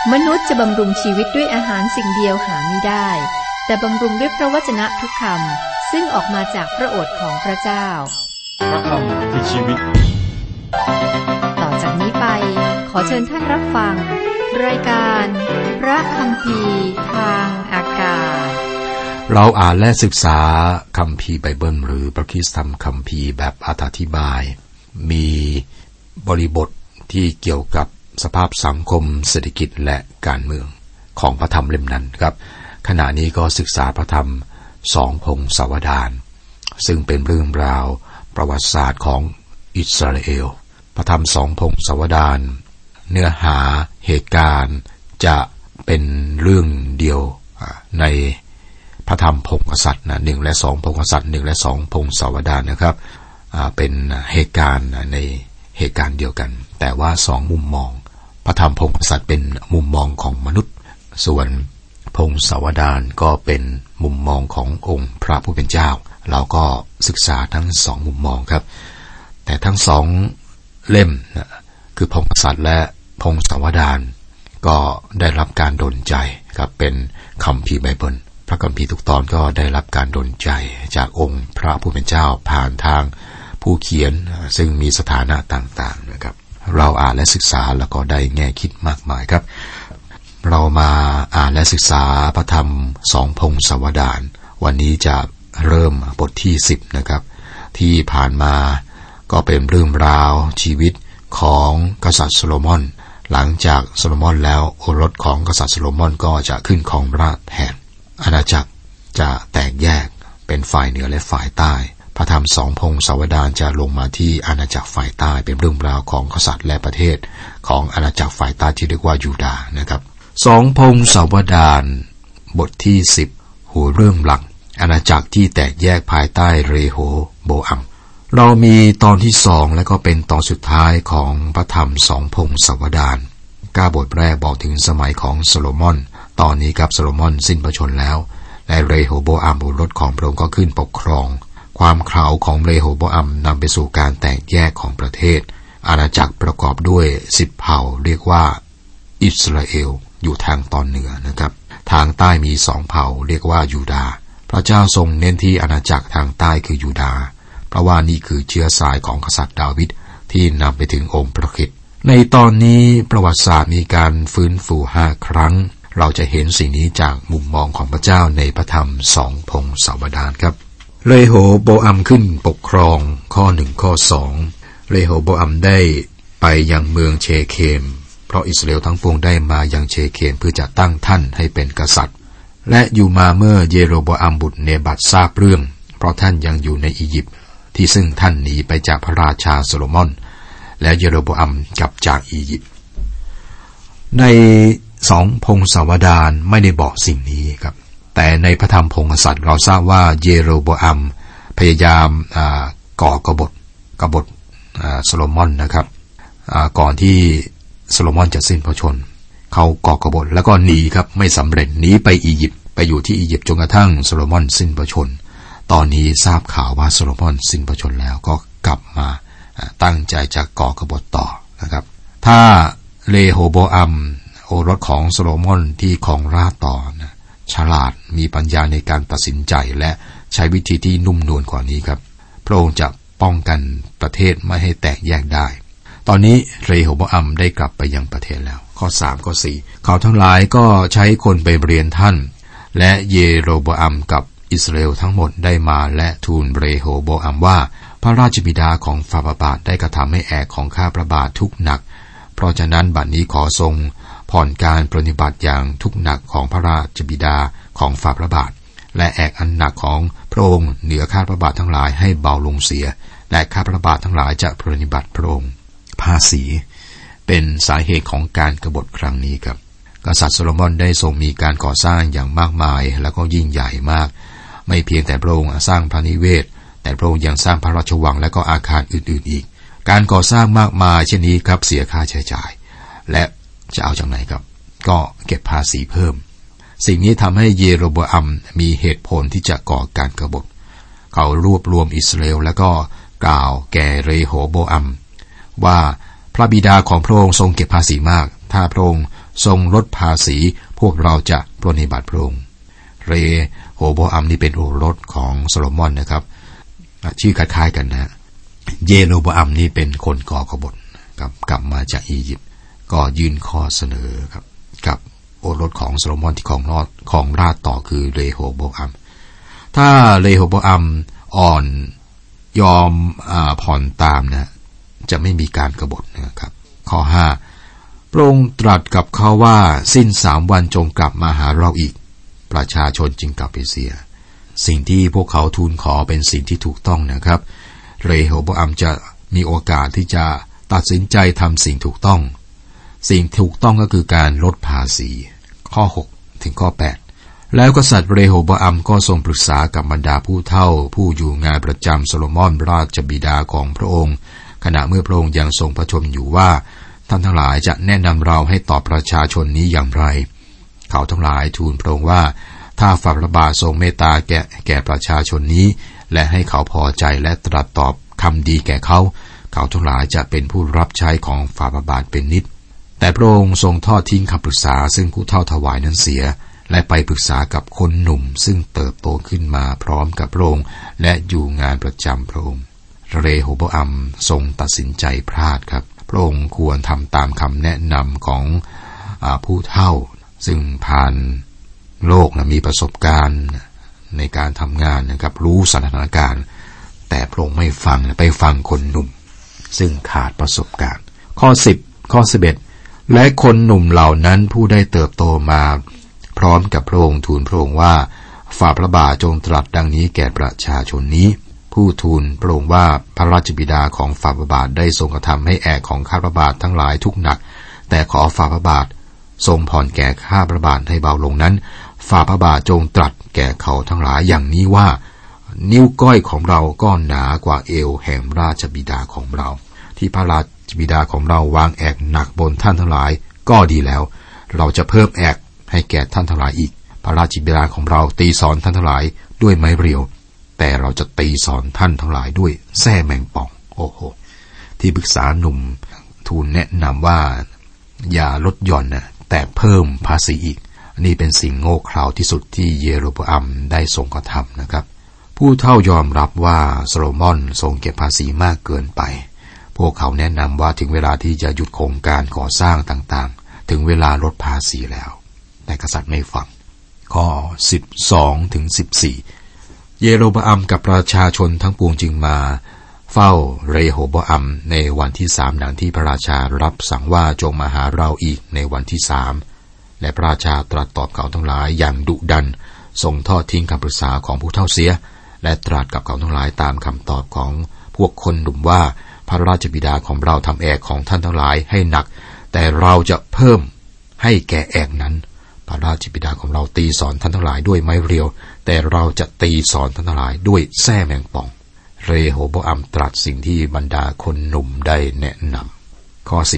มนุษย์จะบำรุงชีวิตด้วยอาหารสิ่งเดียวหาไม่ได้แต่บำรุงด้วยพระวจนะทุกคำซึ่งออกมาจากพระโอษฐ์ของพระเจ้าพระคำคือชีวิตต่อจากนี้ไปขอเชิญท่านรับฟังรายการพระคัมภีร์ทางอากาศเราอ่านและศึกษาคัมภีร์ไบเบิลหรือพระคริสตธรรมคัมภีร์แบบอธิบายมีบริบทที่เกี่ยวกับสภาพสังคมเศรษฐกิจและการเมืองของพระธรรมเล่มนั้นครับขณะนี้ก็ศึกษาพระธรรม2 พงศาวดารซึ่งเป็นเรื่องราวประวัติศาสตร์ของอิสราเอลพระธรรม2 พงศาวดารเนื้อหาเหตุการณ์จะเป็นเรื่องเดียวในพระธรรมพงศกษัตริย์1และ2 พงศกษัตริย์1และ2 พงศาวดารนะครับเป็นเหตุการณ์ในเหตุการณ์เดียวกันแต่ว่า2 มุมมองพระธรรมพงศกษัตริย์เป็นมุมมองของมนุษย์ส่วนพงศาวดารก็เป็นมุมมองขององค์พระผู้เป็นเจ้าเราก็ศึกษาทั้ง2 มุมมองครับแต่ทั้ง2 เล่มคือพงศกษัตริย์และพงศาวดารก็ได้รับการดลใจครับเป็นคัมภีร์ไบเบิลพระคัมภีร์ทุกตอนก็ได้รับการดลใจจากองค์พระผู้เป็นเจ้าผ่านทางผู้เขียนซึ่งมีสถานะต่างๆนะครับเราอ่านและศึกษาแล้วก็ได้แง่คิดมากมายครับเรามาอ่านและศึกษาพระธรรม2 พงศาวดารวันนี้จะเริ่มบทที่10นะครับที่ผ่านมาก็เป็นเรื่องราวชีวิตของกษัตริย์โซโลมอนหลังจากโซโลมอนแล้วโอรสของกษัตริย์โซโลมอนก็จะขึ้นครองราชย์แทนอาณาจักรจะแตกแยกเป็นฝ่ายเหนือและฝ่ายใต้พระธรรม2 พงศาวดารจะลงมาที่อาณาจักรฝ่ายใต้เป็นเรื่องราวของกษัตริย์และประเทศของอาณาจักรฝ่ายใต้ที่เรียกว่ายูดาห์นะครับ2 พงศาวดารบทที่10หัวเรื่องหลักอาณาจักรที่แตกแยกภายใต้เรโฮโบอัมเรามีตอนที่2และก็เป็นตอนสุดท้ายของพระธรรม2 พงศาวดาร9 บทแรกบอกถึงสมัยของโซโลมอนตอนนี้ครับโซโลมอนสิ้นพระชนม์แล้วและเรโฮโบอัมบุตรของพระองค์ก็ขึ้นปกครองความเขลาของเรโฮโบอัมนำไปสู่การแตกแยกของประเทศอาณาจักรประกอบด้วย10 เผ่าเรียกว่าอิสราเอลอยู่ทางตอนเหนือนะครับทางใต้มี2 เผ่าเรียกว่ายูดาห์พระเจ้าทรงเน้นที่อาณาจักรทางใต้คือยูดาห์เพราะว่านี่คือเชื้อสายของกษัตริย์ดาวิดที่นำไปถึงองค์พระคริสต์ในตอนนี้ประวัติศาสตร์มีการฟื้นฟู5 ครั้งเราจะเห็นสิ่งนี้จากมุมมองของพระเจ้าในพระธรรม2 พงศาวดารครับเรโฮโบอัมขึ้นปกครองข้อ1ข้อ2เรโฮโบอัมได้ไปยังเมืองเชเคมเพราะอิสราเอลทั้งปวงได้มายังเชเคมเพื่อจะตั้งท่านให้เป็นกษัตริย์และอยู่มาเมื่อเยโรโบอัมบุตรเนบัตทราบเรื่องเพราะท่านยังอยู่ในอียิปต์ที่ซึ่งท่านหนีไปจากพระราชาโซโลมอนและเยโรโบอัมกลับจากอียิปต์ใน2 พงศาวดารไม่ได้บอกสิ่งนี้ครับแต่ในพระธรรมพงศกษัตริย์เราทราบว่าเยโรโบอัมพยายามก่อกบฏโซโลมอนนะครับก่อนที่โซโลมอนจะสิ้นพระชนม์เขาก่อกบฏแล้วก็หนีครับไม่สำเร็จหนีไปอียิปต์ไปอยู่ที่อียิปต์จนกระทั่งโซโลมอนสิ้นพระชนม์ตอนนี้ทราบข่าวว่าโซโลมอนสิ้นพระชนม์แล้วก็กลับมาตั้งใจจะก่อกบฏต่อนะครับถ้าเรโฮโบอัมโอรสของโซโลมอนที่ครองราชย์ต่อนะฉลาดมีปัญญาในการตัดสินใจและใช้วิธีที่นุ่มนวลกว่านี้ครับพระองค์จะป้องกันประเทศไม่ให้แตกแยกได้ตอนนี้เรโฮโบอัมได้กลับไปยังประเทศแล้วข้อ3ข้อ4เขาทั้งหลายก็ใช้คนไปเรียนท่านและเยโรโบอัมกับอิสราเอลทั้งหมดได้มาและทูลเรโฮโบอัมว่าพระราชบิดาของฝ่าพระบาทได้กระทำให้แอกของข้าพระบาททุกข์หนักเพราะฉะนั้นบัดนี้ขอทรงผ่อนการปฏิบัติอย่างทุกข์หนักของพระราชบิดาของฝ่าพระบาทและแอกอันหนักของพระองค์เหนือข้าพระบาททั้งหลายให้เบาลงเสียและข้าพระบาททั้งหลายจะปฏิบัติพระองค์ภาษีเป็นสาเหตุของการกบฏครั้งนี้ครับกษัตริย์โซโลมอนได้ทรงมีการก่อสร้างอย่างมากมายแล้วก็ยิ่งใหญ่มากไม่เพียงแต่พระองค์สร้างพระนิเวศแต่พระองค์ยังสร้างพระราชวังและก็อาคารอื่นๆอีกการก่อสร้างมากมายเช่นนี้ครับเสียค่าใช้จ่ายและจะเอาจากไหนครับก็เก็บภาษีเพิ่มสิ่งนี้ทำให้เยโรโบอัมมีเหตุผลที่จะก่อการกบฏเขารวบรวมอิสราเอลแล้วก็กล่าวแก่เรโฮโบอัมว่าพระบิดาของพระองค์ทรงเก็บภาษีมากถ้าพระองค์ทรงลดภาษีพวกเราจะปรนนิบัติพระองค์เรโฮโบอัมนี่เป็นโอรสของโซโลมอนนะครับชื่อคล้ายๆกันนะเยโรโบอัมนี่เป็นคนก่อกบฏครับกลับมาจากอียิปต์ก็ยื่นข้อเสนอครับกับโอรสของโซโลมอนที่ของราชต่อคือเรโฮโบอัมถ้าเรโฮโบอัมอ่อนยอมผ่อนตามนะจะไม่มีการกบฏนะครับข้อ5พระองค์ตรัสกับเขาว่าสิ้น3 วันจงกลับมาหาเราอีกประชาชนจึงกลับไปเสียสิ่งที่พวกเขาทูลขอเป็นสิ่งที่ถูกต้องนะครับเรโฮโบอัมจะมีโอกาสที่จะตัดสินใจทำสิ่งถูกต้องสิ่งถูกต้องก็คือการลดภาษีข้อ6ถึงข้อ8แล้วกษัตริย์เรโฮโบอัมก็ทรงปรึกษากับบรรดาผู้เฒ่าผู้อยู่งานประจำโซโลมอนราชบิดาของพระองค์ขณะเมื่อพระองค์ยังทรงประชมอยู่ว่าท่านทั้งหลายจะแนะนำเราให้ตอบประชาชนนี้อย่างไรเขาทั้งหลายทูลพระองค์ว่าถ้าฝ่าพระบาททรงเมตตาแก่ประชาชนนี้และให้เขาพอใจและตรัสตอบคำดีแก่เขาทั้งหลายจะเป็นผู้รับใช้ของฝ่าพระบาทเป็นนิจแต่พระองค์ทรงทอดทิ้งคำปรึกษาซึ่งผู้เฒ่าถวายนั้นเสียและไปปรึกษากับคนหนุ่มซึ่งเติบโตขึ้นมาพร้อมกับพระองค์และอยู่งานประจำพระองค์เรโฮโบอัมทรงตัดสินใจพลาดครับพระองค์ควรทำตามคำแนะนำของผู้เฒ่าซึ่งผ่านโลกมีประสบการณ์ในการทำงานนะครับรู้สถานการณ์แต่พระองค์ไม่ฟังไปฟังคนหนุ่มซึ่งขาดประสบการณ์ข้อ10ข้อ11และคนหนุ่มเหล่านั้นผู้ได้เติบโตมาพร้อมกับพระองค์ทูลพระองค์ว่าฝ่าพระบาทจงตรัสดังนี้แก่ประชาชนนี้ผู้ทูลพระองค์ว่าพระราชบิดาของฝ่าพระบาทได้ทรงกระทำให้แอกของข้าพระบาททั้งหลายทุกหนักแต่ขอฝ่าพระบาททรงผ่อนแก่ข้าพระบาทให้เบาลงนั้นฝ่าพระบาทจงตรัสแก่เขาทั้งหลายอย่างนี้ว่านิ้วก้อยของเราก็หนากว่าเอวแห่งราชบิดาของเราที่พระราชบิดาของเราวางแอกหนักบนท่านทั้งหลายก็ดีแล้วเราจะเพิ่มแอกให้แก่ท่านทั้งหลายอีกพระราชบิดาของเราตีสอนท่านทั้งหลายด้วยไม้เรียวแต่เราจะตีสอนท่านทั้งหลายด้วยแส้แมงป่องโอ้โหที่ปรึกษาหนุ่มทูลแนะนำว่าอย่าลดหย่อนนะแต่เพิ่มภาษีอีกนี่เป็นสิ่งโง่เขลาที่สุดที่เยโรโบอัมได้ทรงกระทำนะครับผู้เฒ่ายอมรับว่าโซโลมอนทรงเก็บภาษีมากเกินไปพวกเขาแนะนำว่าถึงเวลาที่จะหยุดโครงการก่อสร้างต่างๆถึงเวลาลดภาษีแล้วแต่กษัตริย์ไม่ฟังข้อ12ถึง14เยโรโบอัมกับประชาชนทั้งปวงจึงมาเฝ้าเรโฮโบอัมในวันที่3ดังที่พระราชารับสั่งว่าจงมาหาเราอีกในวันที่3และพระราชาตรัสตอบเขาทั้งหลายอย่างดุดันทรงทอดทิ้งคำปรึกษาของผู้เฒ่าเสียและตรัสกับเขาทั้งหลายตามคำตอบของพวกคนหนุ่มว่าพระราชบิดาของเราทำแอกของท่านทั้งหลายให้หนักแต่เราจะเพิ่มให้แก่แอกนั้นพระราชบิดาของเราตีสอนท่านทั้งหลายด้วยไม้เรียวแต่เราจะตีสอนท่านทั้งหลายด้วยแส้แมงป่องเรโฮโบอัมตรัสสิ่งที่บรรดาคนหนุ่มได้แนะนำข้อ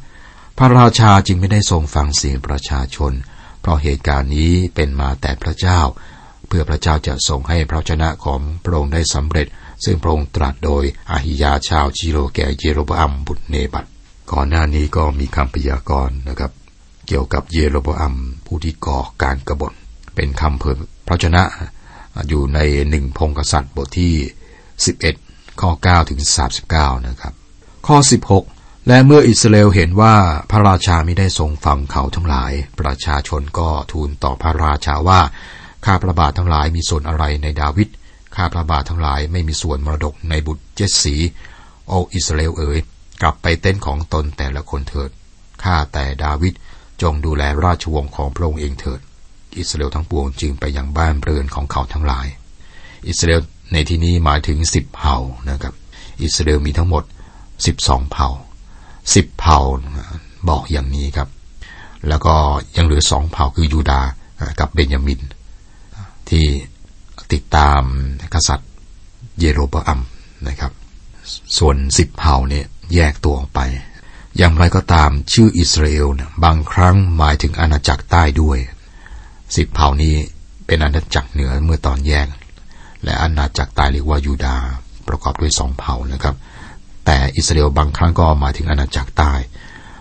15พระราชาจึงไม่ได้ทรงฟังเสียงประชาชนเพราะเหตุการณ์นี้เป็นมาแต่พระเจ้าเพื่อพระเจ้าจะทรงให้พระวจนะของพระองค์ได้สำเร็จซึ่งพระองค์ตรัสโดยอาหิยาชาวจิโรแก่เยโรโบอัมบุตรเนบัตก่อนหน้านี้ก็มีคำพยากรณ์นะครับเกี่ยวกับเยโรโบอัมผู้ที่ก่อการกบฏเป็นคำเผยพระวจนะอยู่ใน1พงศ์กษัตริย์บทที่11ข้อ9ถึง39นะครับข้อ16และเมื่ออิสราเอลเห็นว่าพระราชามิได้ทรงฟังเขาทั้งหลายประชาชนก็ทูลต่อพระราชาว่าข้าพระบาททั้งหลายมีส่วนอะไรในดาวิดข้าพระบาททั้งหลายไม่มีส่วนมรดกในบุตรเจสสีโออิสราเอลเอ๋ยกลับไปเต็นท์ของตนแต่ละคนเถิดข้าแต่ดาวิดจงดูแลราชวงศ์ของพระองค์เองเถิดอิสราเอลทั้งปวงจึงไปยังบ้านเรือนของเขาทั้งหลายอิสราเอลในที่นี้หมายถึง10เผ่านะครับอิสราเอลมีทั้งหมด12เผ่า10เผ่าบอกอย่างนี้ครับแล้วก็ยังเหลือ2เผ่าคือยูดาห์กับเบนยามินที่ติดตามกษัตริย์เยโรโบอัมนะครับส่วน10เผ่าเนี่ยแยกตัวออกไปอย่างไรก็ตามชื่ออิสราเอลบางครั้งหมายถึงอาณาจักรใต้ด้วย10เผ่านี้เป็นอาณาจักรเหนือเมื่อตอนแยกและอาณาจักรใต้เรียกว่ายูดาห์ประกอบด้วย2เผ่านะครับแต่อิสราเอลบางครั้งก็หมายถึงอาณาจักรใต้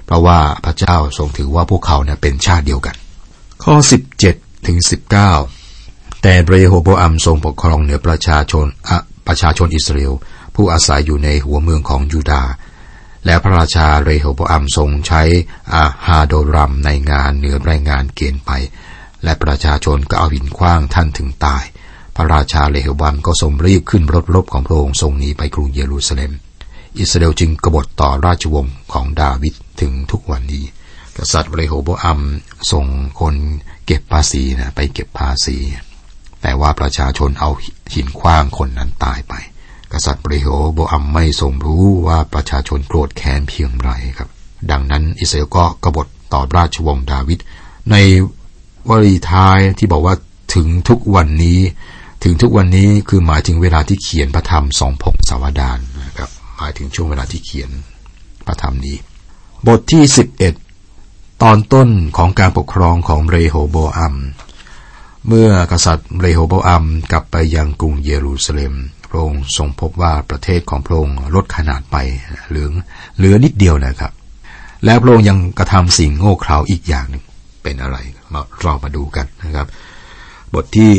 เพราะว่าพระเจ้าทรงถือว่าพวกเขาเนี่ยเป็นชาติเดียวกันข้อ17ถึง19แต่เรโฮโบอัมทรงปกครองเหนือประชาชนอิสราเอลผู้อาศัยอยู่ในหัวเมืองของยูดาห์และพระราชาเรโฮโบอัมทรงใช้อาฮาโดรัมในงานเหนือรายงานเกณฑ์ไปและประชาชนก็เอาหินขว้างท่านถึงตายพระราชาเรโฮโบอัมก็ทรงรีบขึ้นรถรบของพระองค์ทรงหนีไปกรุงเยรูซาเล็มอิสราเอลจึงกบฏต่อราชวงศ์ของดาวิดถึงทุกวันนี้กษัตริย์เรโฮโบอัมส่งคนเก็บภาษีไปเก็บภาษีแต่ว่าประชาชนเอาหินขว้างคนนั้นตายไปกษัตริย์เรโฮโบอัมไม่ทรงรู้ว่าประชาชนโกรธแค้นเพียงไรครับดังนั้นอิสราเอลก็กบฏต่อราชวงศ์ดาวิดในวลีท้ายที่บอกว่าถึงทุกวันนี้คือหมายถึงเวลาที่เขียนพระธรรมสองพงศาวดารนะครับหมายถึงช่วงเวลาที่เขียนพระธรรมนี้บทที่11ตอนต้นของการปกครองของเรโฮโบอัมเมื่อกษัตริย์เรโฮโบอัมกลับไปยังกรุงเยรูซาเล็มพระองค์ทรงพบว่าประเทศของพระองค์ลดขนาดไปเหลือนิดเดียวนะครับและพระองค์ยังกระทำสิ่งโง่เขลาอีกอย่างหนึ่งเป็นอะไรเรามาดูกันนะครับบทที่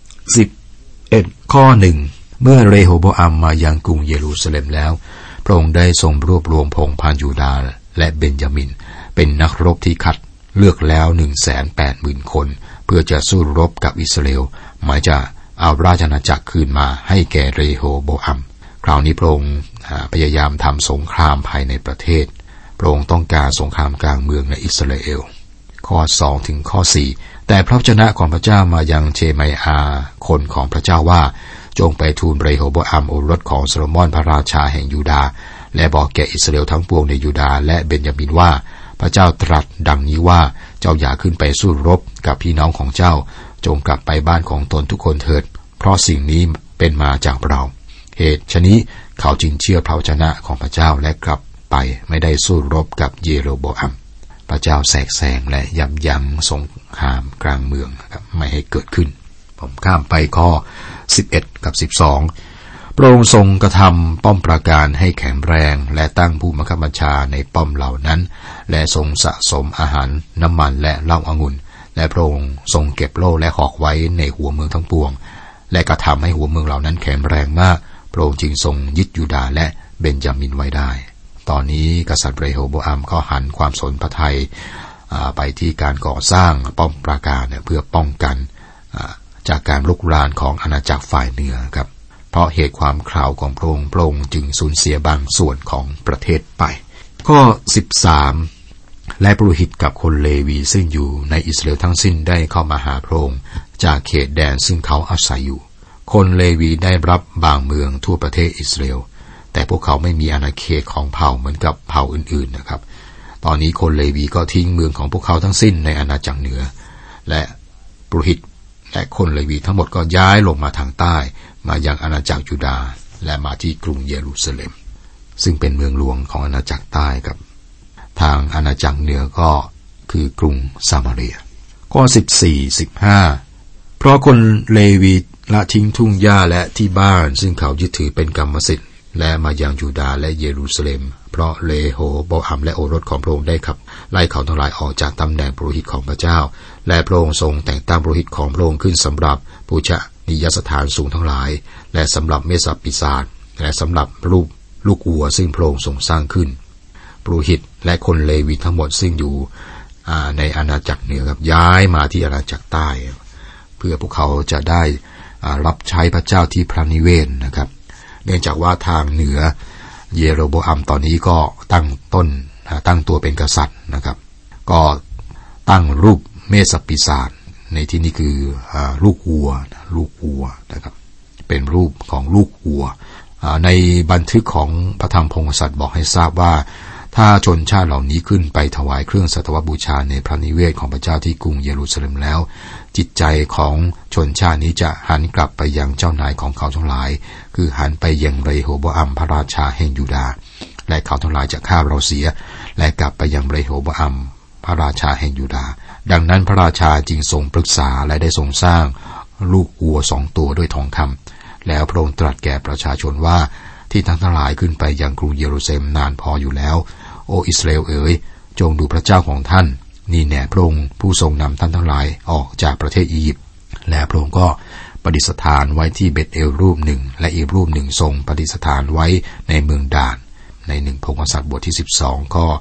11ข้อ1เมื่อเรโฮโบอัมมายังกรุงเยรูซาเล็มแล้วพระองค์ได้ทรงรวบรวมพงศ์พันยูดาห์และเบนจามินเป็นนักรบที่คัดเลือกแล้ว 180,000 คนเพื่อจะสู้รบกับอิสราเอลหมายจะเอาราชอาณาจักรคืนมาให้แก่เรโฮโบอัมคราวนี้พระองค์พยายามทำสงครามภายในประเทศพระองค์ต้องการสงครามกลางเมืองในอิสราเอลข้อ2ถึงข้อ4แต่พระวจนะของพระเจ้ามายังเชมัยอาคนของพระเจ้าว่าจงไปทูลเรโฮโบอัมโอรสของโซโลมอนพระราชาแห่งยูดาห์และบอกแก่อิสราเอลทั้งปวงในยูดาห์และเบนยามินว่าพระเจ้าตรัสดังนี้ว่าเจ้าอย่าขึ้นไปสู้รบกับพี่น้องของเจ้าจงกลับไปบ้านของตนทุกคนเถิดเพราะสิ่งนี้เป็นมาจากเราเหตุฉะนี้เขาจึงเชื่อพระวจนะของพระเจ้าและกลับไปไม่ได้สู้รบกับเยโรโบอัมพระเจ้าแทรกแซงและยับยั้งสงครามกลางเมืองนะครับไม่ให้เกิดขึ้นผมข้ามไปข้อ11กับ12พระองค์ทรงกระทำป้อมปราการให้แข็งแรงและตั้งผู้บังคับบัญชาในป้อมเหล่านั้นและทรงสะสมอาหารน้ำมันและเหล้าองุ่นและพระองค์ทรงเก็บโล่และหอกไว้ในหัวเมืองทั้งปวงและกระทำให้หัวเมืองเหล่านั้นแข็งแรงมากพระองค์จึงทรงยึดยูดาห์และเบนจามินไว้ได้ตอนนี้กษัตริย์เรโฮโบอัมก็หันความสนพระทัยไปที่การก่อสร้างป้อมปราการเพื่อป้องกันจากการลุกรานของอาณาจักรฝ่ายเหนือครับเพราะเหตุความข่าวของพระองค์จึงสูญเสียบางส่วนของประเทศไปข้อ13และปุโรหิตกับคนเลวีซึ่งอยู่ในอิสราเอลทั้งสิ้นได้เข้ามาหาพระองค์จากเขตแดนซึ่งเขาอาศัยอยู่คนเลวีได้รับบางเมืองทั่วประเทศอิสราเอลแต่พวกเขาไม่มีอาณาเขตของเผ่าเหมือนกับเผ่าอื่นๆนะครับตอนนี้คนเลวีก็ทิ้งเมืองของพวกเขาทั้งสิ้นในอาณาจักรเหนือและปุโรหิตและคนเลวีทั้งหมดก็ย้ายลงมาทางใต้มายังอาณาจักรยูดาห์และมาที่กรุงเยรูซาเล็มซึ่งเป็นเมืองหลวงของอาณาจักรใต้ครับทางอาณาจักรเหนือก็คือกรุงซามาเรียข้อ14-15เพราะคนเลวีละทิ้งทุ่งหญ้าและที่บ้านซึ่งเขายึดถือเป็นกรรมสิทธิ์และมายังยูดาห์และเยรูซาเล็มเพราะเรโฮโบอัมและโอรสของพระองค์ได้ขับไล่เขาทั้งหลายออกจากตำแหน่งปุโรหิตของพระเจ้าและพระองค์ทรงแต่งตั้งปุโรหิตของพระองค์ขึ้นสำหรับบูชนียสถานสูงทั้งหลายและสำหรับเมสปิศาจและสำหรับรูปลูกวัวซึ่งพระองค์ทรงสร้างขึ้นปุโรหิตและคนเลวีทั้งหมดซึ่งอยู่ในอาณาจักรเหนือครับย้ายมาที่อาณาจักรใต้เพื่อพวกเขาจะได้รับใช้พระเจ้าที่พระนิเวศนะครับเนื่องจากว่าทางเหนือเยโรโบอัมตอนนี้ก็ตั้งตัวเป็นกษัตริย์นะครับก็ตั้งรูปเมสปิศาจในที่นี้คือลูกวัวนะครับเป็นรูปของลูกวัวในบันทึกของพระธรรมพงศษัตริย์บอกให้ทราบว่าถ้าชนชาติเหล่านี้ขึ้นไปถวายเครื่องสัตวบูชาในพระนิเวศของพระเจ้าที่กรุงเยรูซาเล็มแล้วจิตใจของชนชาตินี้จะหันกลับไปยังเจ้านายของเขาทั้งหลายคือหันไปยังเรโฮโบอัมพระราชาแห่งยูดาห์และเขาทั้งหลายจะฆ่าเราเสียและกลับไปยังเรโฮโบอัมพระราชาแห่งยูดาห์ดังนั้นพระราชาจึงทรงปรึกษาและได้ทรงสร้างลูกวัว2 ตัวด้วยทองคำแล้วพระองค์ตรัสแก่ประชาชนว่าที่ทั้งหลายขึ้นไปยังกรุงเยรูซาเล็มนานพออยู่แล้วโออิสราเอลเอ๋ยจงดูพระเจ้าของท่านนี่แน่พระองค์ผู้ทรงนำท่านทั้งหลายออกจากประเทศอียิปต์และพระองค์ก็ประดิษฐานไว้ที่เบธเอลรูปหนึ่งและอีกรูปหนึ่งทรงประดิษฐานไว้ในเมืองดานใน1พงศษัตริย์บทที่12ข้อ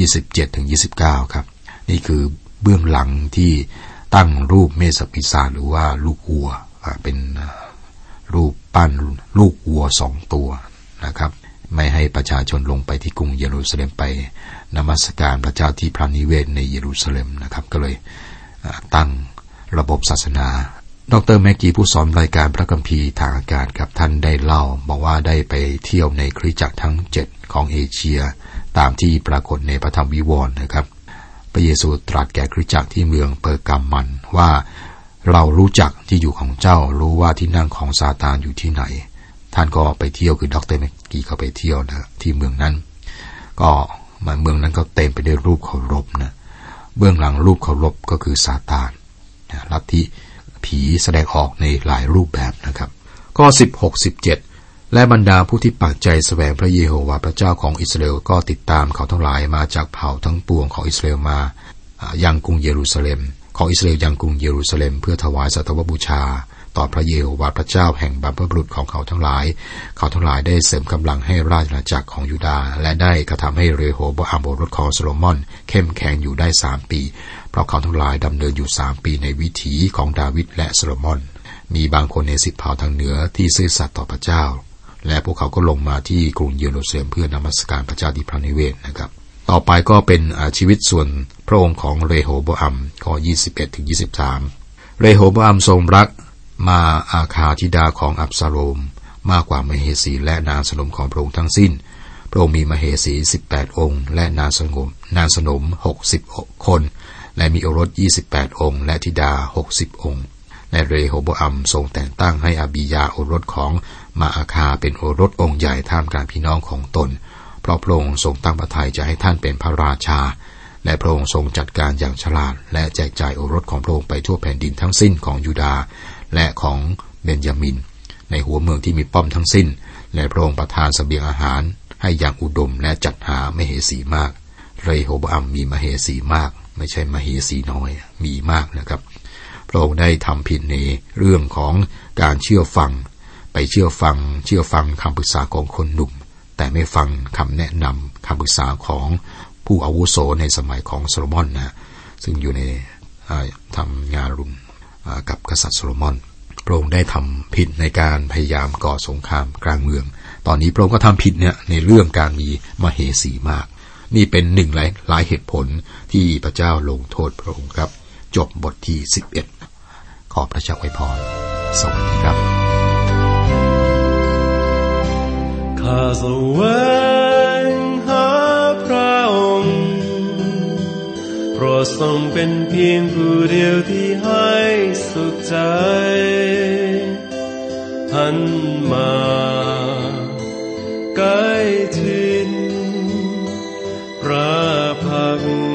27-29 ครับนี่คือเบื้องหลังที่ตั้งรูปเมสสปิศาจหรือว่าลูกวัวเป็นรูปปั้นลูกวัว2ตัวนะครับไม่ให้ประชาชนลงไปที่กรุงเยรูซาเล็มไปนมัสการพระเจ้าที่พระนิเวศในเยรูซาเล็มนะครับก็เลยตั้งระบบศาสนาดร.แมกกี้ผู้สอนรายการพระคัมภีร์ทางอากาศครับท่านได้เล่าบอกว่าได้ไปเที่ยวในคริสตจักรทั้ง7ของเอเชียตามที่ปรากฏในพระธรรมวิวรณ์นะครับพระเยซูตรัสแก่คริสตจักรที่เมืองเปอร์กามันว่าเรารู้จักที่อยู่ของเจ้ารู้ว่าที่นั่งของซาตานอยู่ที่ไหนท่านก็ไปเที่ยวคือดร.แมกกี้เขาไปเที่ยวนะที่เมืองนั้นก็เมืองนั้นก็เต็มไปด้วยรูปเคารพนะเบื้องหลังรูปเคารพก็คือซาตานลัทธิผีแสดงออกในหลายรูปแบบนะครับข้อ 16-17 และบรรดาผู้ที่ปักใจแสวงพระเยโฮวาห์พระเจ้าของอิสราเอลก็ติดตามเขาทั้งหลายมาจากเผ่าทั้งปวงของอิสราเอลมายังกรุงเยรูซาเล็มของอิสราเอลยังกรุงเยรูซาเล็มเพื่อถวายสัตวบูชาต่อพระเยโฮวาห์พระเจ้าแห่งบรรพบุรุษของเขาทั้งหลายเขาทั้งหลายได้เสริมกำลังให้ราชอาณาจักรของยูดาห์และได้กระทำให้เรโฮโบอัมโอรสของโซโลมอนเข้มแข็งอยู่ได้3 ปีเพราะเขาทั้งหลายดำเนินอยู่3 ปีในวิถีของดาวิดและโซโลมอนมีบางคนใน10 เผ่าทางเหนือที่ซื่อสัตย์ต่อพระเจ้าและพวกเขาก็ลงมาที่กรุงเยรูซาเล็มเพื่อนมัสการพระเจ้าที่พระนิเวศนะครับต่อไปก็เป็นชีวิตส่วนพระองค์ของเรโฮโบอัมข้อ 21-23 เรโฮโบอัมทรงรักมาอาคาธิดาของอับซาโลมมากกว่ามเหสีและนางสนมของพระองค์ทั้งสิ้นพระองค์มีมเหสี18 องค์และนางสนม60 คนและมีโอรส28 องค์และธิดา60 องค์และเรโฮโบอัมทรงแต่งตั้งให้อาบียาโอรสของมาอาคาเป็นโอรสองค์ใหญ่ท่ามกลางพี่น้องของตนเพราะพระองค์ทรงตั้งพระทัยจะให้ท่านเป็นพระราชาและพระองค์ทรงจัดการอย่างฉลาดและแจกจ่ายโอรสของพระองค์ไปทั่วแผ่นดินทั้งสิ้นของยูดาห์และของเบนยามินในหัวเมืองที่มีป้อมทั้งสิ้นและพระองค์ประทานเสบียงอาหารให้อย่างอุดมและจัดหามเหสีมากเรโฮโบอัมมีมเหสีมากไม่ใช่มเหสีน้อยมีมากนะครับพระองค์ได้ทำผิดในเรื่องของการเชื่อฟังไปเชื่อฟังคำปรึกษาของคนหนุ่มแต่ไม่ฟังคำแนะนำคำปรึกษาของผู้อาวุโสในสมัยของโซโลมอนนะซึ่งอยู่ในทำงานรุมกับกษัตริย์โซโลมอนพระองค์ได้ทำผิดในการพยายามก่อสงครามกลางเมืองตอนนี้พระองค์ก็ทำผิดเนี่ยในเรื่องการมีมเหสีมากนี่เป็นหนึ่งหลายเหตุผลที่พระเจ้าลงโทษพระองค์ครับจบบทที่11ขอพระเจ้าอวยพรสวัสดีครับข้าแสวงหาพระองค์เพราะทรงเป็นเพียงผู้เดียวที่ให้สุขใจหันมาใกล้ชิดพระพักตร์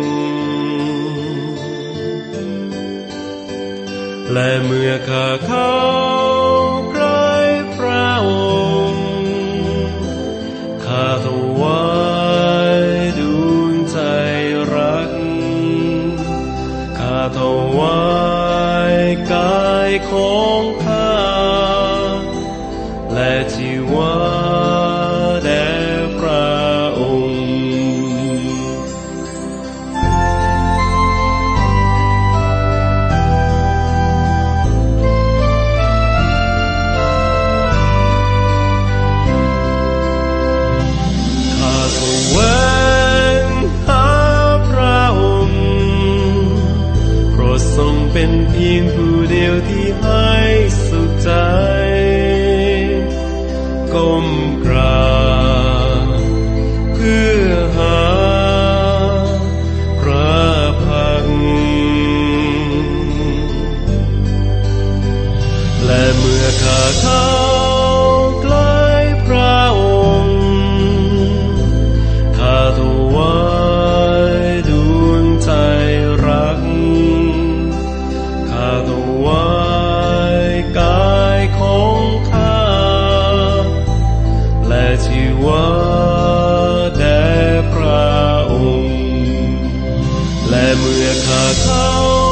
และเมื่อข้าเข้าใกล้พระองค์ข้าถวายดวงใจรักข้าถวายกายของข้าและชีวาแด่พระองค์ข้าแสวงหาพระองค์เพราะทรงเป็นเพียงผู้เดียวที่ให้เมื่อข้าเข้า